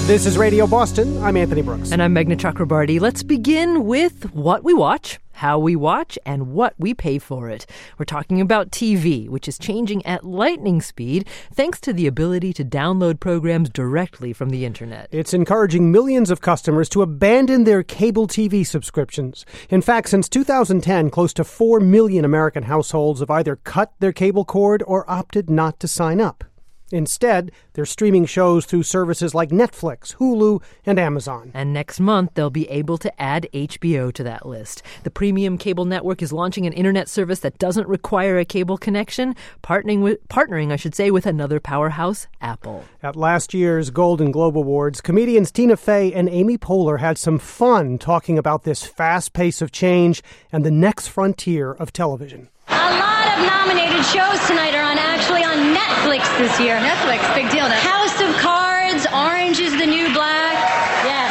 This is Radio Boston. I'm Anthony Brooks. And I'm Meghna Chakrabarty. Let's begin with what we watch, how we watch, and what we pay for it. We're talking about TV, which is changing at lightning speed thanks to the ability to download programs directly from the internet. It's encouraging millions of customers to abandon their cable TV subscriptions. In fact, since 2010, close to 4 million American households have either cut their cable cord or opted not to sign up. Instead, they're streaming shows through services like Netflix, Hulu, and Amazon. And next month, they'll be able to add HBO to that list. The premium cable network is launching an internet service that doesn't require a cable connection, partnering with another powerhouse, Apple. At last year's Golden Globe Awards, comedians Tina Fey and Amy Poehler had some fun talking about this fast pace of change and the next frontier of television. A lot of nominated shows tonight are actually on Netflix this year. Netflix, big deal. House of Cards, Orange is the New Black. Yes.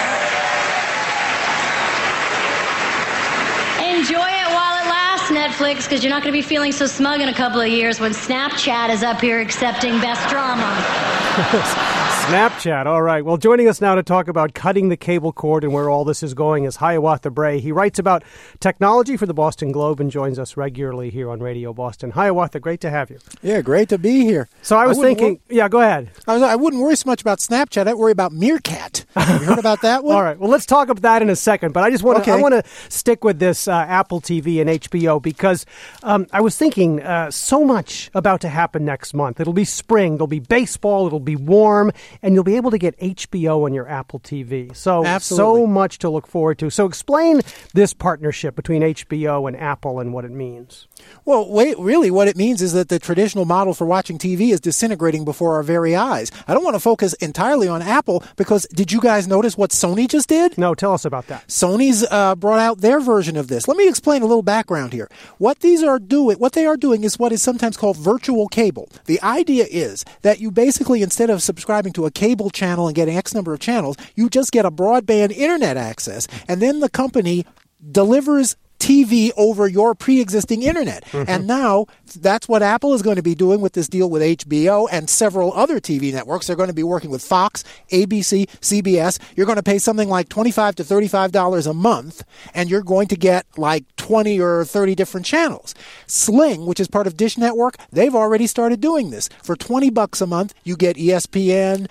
Enjoy it while it lasts, Netflix, because you're not going to be feeling so smug in a couple of years when Snapchat is up here accepting Best Drama. Snapchat, all right. Well, joining us now to talk about cutting the cable cord and where all this is going is Hiawatha Bray. He writes about technology for the Boston Globe and joins us regularly here on Radio Boston. Hiawatha, great to have you. Yeah, great to be here. So I was thinking, go ahead. I wouldn't worry so much about Snapchat. I'd worry about Meerkat. Have you heard about that one? All right. Well, let's talk about that in a second. But I just want to stick with this Apple TV and HBO because I was thinking so much about to happen next month. It'll be spring. There'll be baseball. It'll be warm. And you'll be able to get HBO on your Apple TV. So much to look forward to. So explain this partnership between HBO and Apple and what it means. Well, really what it means is that the traditional model for watching TV is disintegrating before our very eyes. I don't want to focus entirely on Apple because did you guys notice what Sony just did? No, tell us about that. Sony's brought out their version of this. Let me explain a little background here. What they are doing is what is sometimes called virtual cable. The idea is that you basically, instead of subscribing to a cable channel and getting X number of channels, you just get a broadband internet access, and then the company delivers TV over your pre-existing internet. Mm-hmm. And now that's what Apple is going to be doing with this deal with HBO and several other TV networks. They're going to be working with Fox, ABC, CBS. You're going to pay something like $25 to $35 a month, and you're going to get like 20 or 30 different channels. Sling, which is part of Dish Network, they've already started doing this. For $20 a month, you get ESPN,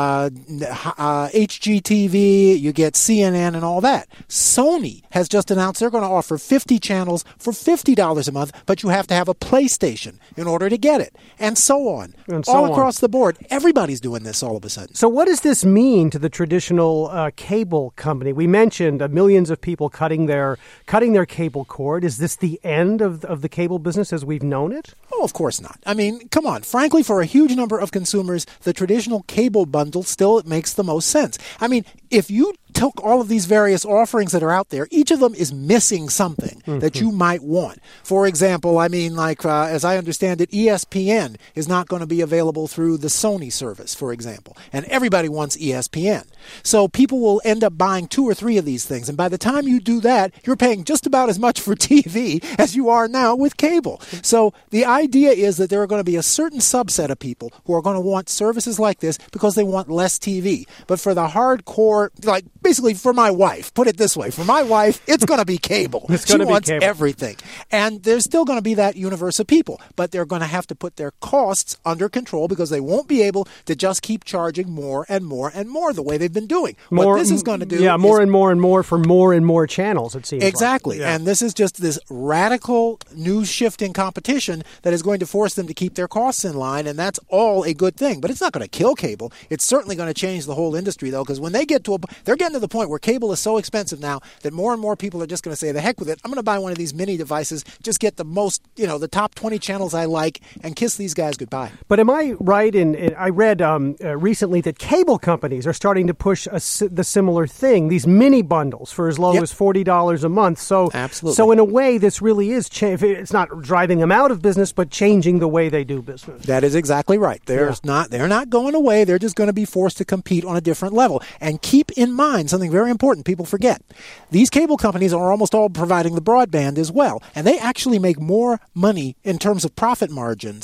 HGTV, you get CNN and all that. Sony has just announced they're going to offer 50 channels for $50 a month, but you have to have a PlayStation in order to get it, and so on. All across the board. Everybody's doing this all of a sudden. So what does this mean to the traditional cable company? We mentioned millions of people cutting their cable cord. Is this the end of the cable business as we've known it? Oh, of course not. I mean, come on. Frankly, for a huge number of consumers, the traditional cable bundle still makes the most sense. I mean, if you took all of these various offerings that are out there, each of them is missing something that you might want. For example, I mean, like, as I understand it, ESPN is not going to be available through the Sony service, for example. And everybody wants ESPN. So people will end up buying 2 or 3 of these things. And by the time you do that, you're paying just about as much for TV as you are now with cable. So the idea is that there are going to be a certain subset of people who are going to want services like this because they want less TV. But for the hardcore, like, basically for my wife, put it this way, for my wife, it's going to be cable. She wants everything. And there's still going to be that universe of people, but they're going to have to put their costs under control because they won't be able to just keep charging more and more and more the way they've been doing. What this is going to do is more and more for more and more channels, it seems exactly. Like. Yeah. And this is just this radical new shift in competition that is going to force them to keep their costs in line, and that's all a good thing. But it's not going to kill cable. It's certainly going to change the whole industry, though, because when they're getting to the point where cable is so expensive now that more and more people are just going to say, the heck with it, I'm going to buy one of these mini devices, just get the most, the top 20 channels I like, and kiss these guys goodbye. But am I right in I read recently that cable companies are starting to push the similar thing, these mini bundles for as low as $40 a month. So, absolutely. So in a way, this really is, it's not driving them out of business, but changing the way they do business. That is exactly right. They're not going away. They're just going to be forced to compete on a different level. And keep in mind something very important people forget. These cable companies are almost all providing the broadband as well. And they actually make more money in terms of profit margins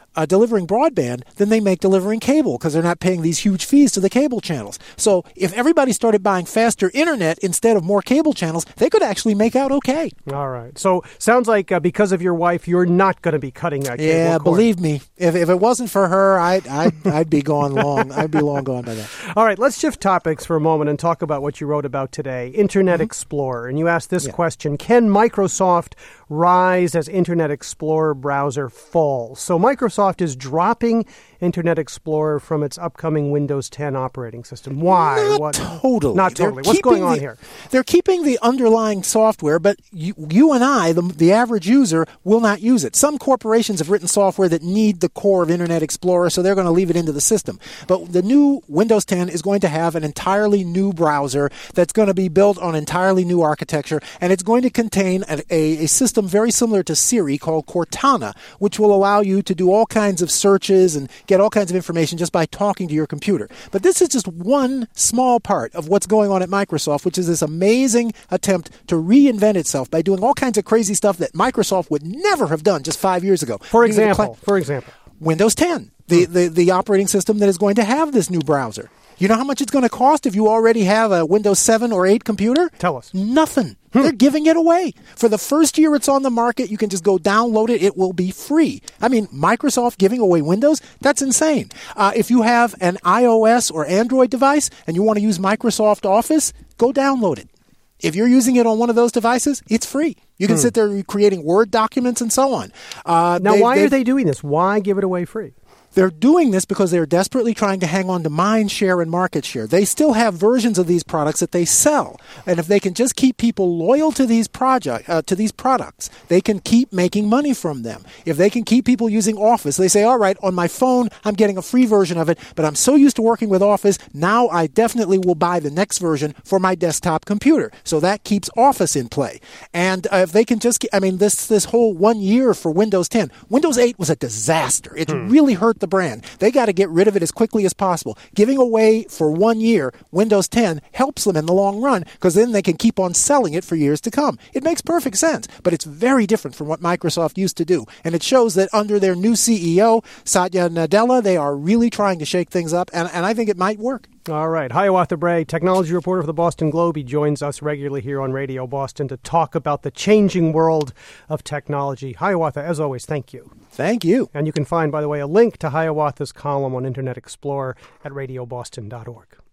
delivering broadband than they make delivering cable because they're not paying these huge fees to the cable channels. So if everybody started buying faster internet instead of more cable channels, they could actually make out okay. All right. So sounds like because of your wife, you're not going to be cutting that cable cord. Believe me, if it wasn't for her, I'd be gone long. I'd be long gone by then. All right. Let's shift topics for a moment and talk about what you wrote about today, Internet Explorer. And you asked this question: can Microsoft rise as Internet Explorer browser falls? So Microsoft is dropping Internet Explorer from its upcoming Windows 10 operating system. Why? Not totally. Not totally. What's going on here? They're keeping the underlying software, but you and I, the average user, will not use it. Some corporations have written software that need the core of Internet Explorer, so they're going to leave it into the system. But the new Windows 10 is going to have an entirely new browser that's going to be built on entirely new architecture, and it's going to contain a system very similar to Siri called Cortana, which will allow you to do all kinds of searches and get all kinds of information just by talking to your computer. But this is just one small part of what's going on at Microsoft, which is this amazing attempt to reinvent itself by doing all kinds of crazy stuff that Microsoft would never have done just 5 years ago. For example, Windows 10, the operating system that is going to have this new browser. You know how much it's going to cost if you already have a Windows 7 or 8 computer? Tell us. Nothing. They're giving it away. For the first year it's on the market, you can just go download it. It will be free. I mean, Microsoft giving away Windows? That's insane. If you have an iOS or Android device and you want to use Microsoft Office, go download it. If you're using it on one of those devices, it's free. You can sit there creating Word documents and so on. Now, why are they doing this? Why give it away free? They're doing this because they're desperately trying to hang on to mind share and market share. They still have versions of these products that they sell. And if they can just keep people loyal to these products, they can keep making money from them. If they can keep people using Office, they say, all right, on my phone, I'm getting a free version of it, but I'm so used to working with Office, now I definitely will buy the next version for my desktop computer. So that keeps Office in play. And if they can just, this whole 1 year for Windows 10, Windows 8 was a disaster. It really hurt the brand. They got to get rid of it as quickly as possible. Giving away for 1 year Windows 10 helps them in the long run because then they can keep on selling it for years to come. It makes perfect sense, but it's very different from what Microsoft used to do. And it shows that under their new CEO, Satya Nadella, they are really trying to shake things up, and I think it might work. All right. Hiawatha Bray, technology reporter for the Boston Globe. He joins us regularly here on Radio Boston to talk about the changing world of technology. Hiawatha, as always, thank you. Thank you. And you can find, by the way, a link to Hiawatha's column on Internet Explorer at radioboston.org.